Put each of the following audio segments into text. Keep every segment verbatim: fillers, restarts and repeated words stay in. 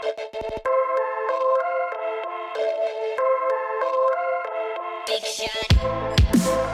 Big shot.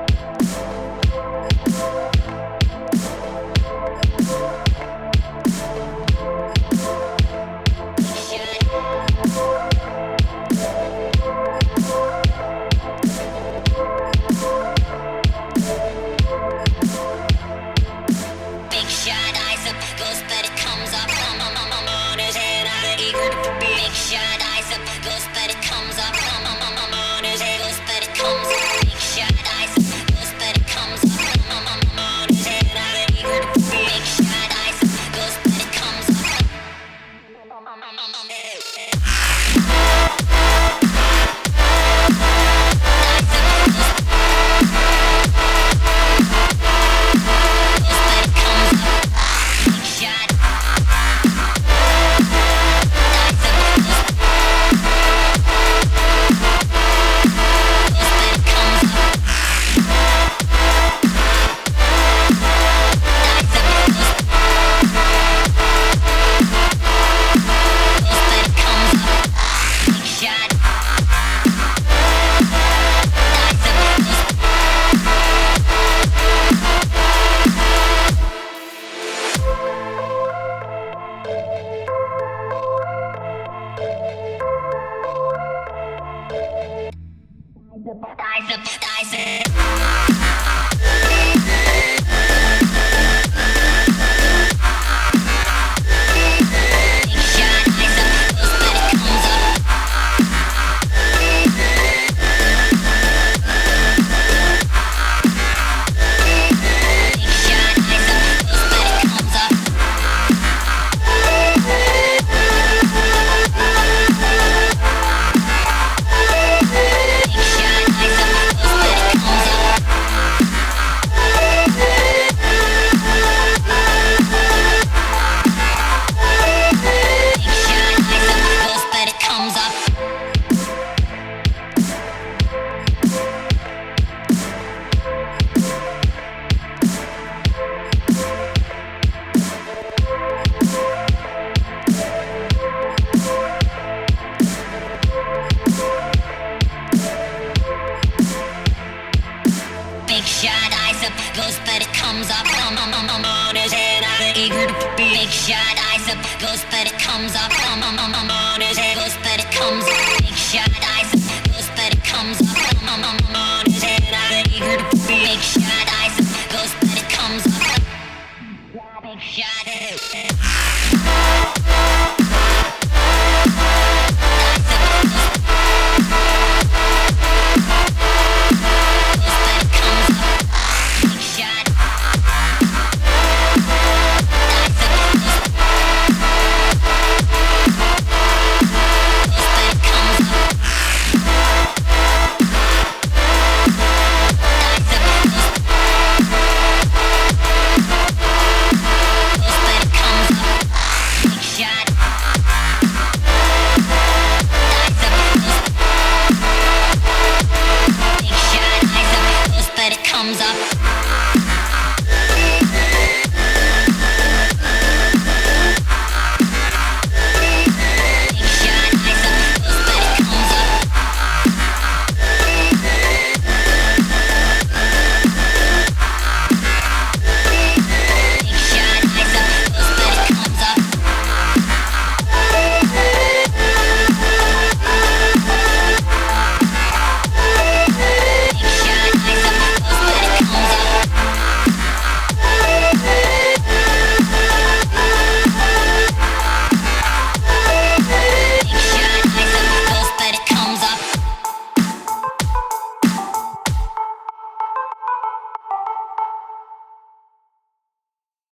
Big shot, eyes up, goes but it comes up. Um, um, um, um, on his head, I'm eager to be. Big shot, eyes up, goes but it comes up. Um, um, um, um, on his head, goes but it comes up. Big shot, eyes up, goes but it comes up. Um, um, um, um, on his head, I'm eager to be. Big shot, eyes up, goes but it comes up. Um, um, um, um, um, eh, eh. Eyes up, eyes up. Big shot, eyes up, goes but it comes up. Um, um, um, um, on his head, I'm eager to be. Big shot, eyes up, goes but it comes up. Um, um, um, um, on his head, goes but it comes up. Big shot, eyes up, goes but it comes up. Um, um, um, um, on his head, I'm eager to be. Big shot, eyes up, goes but it comes up. Big shot.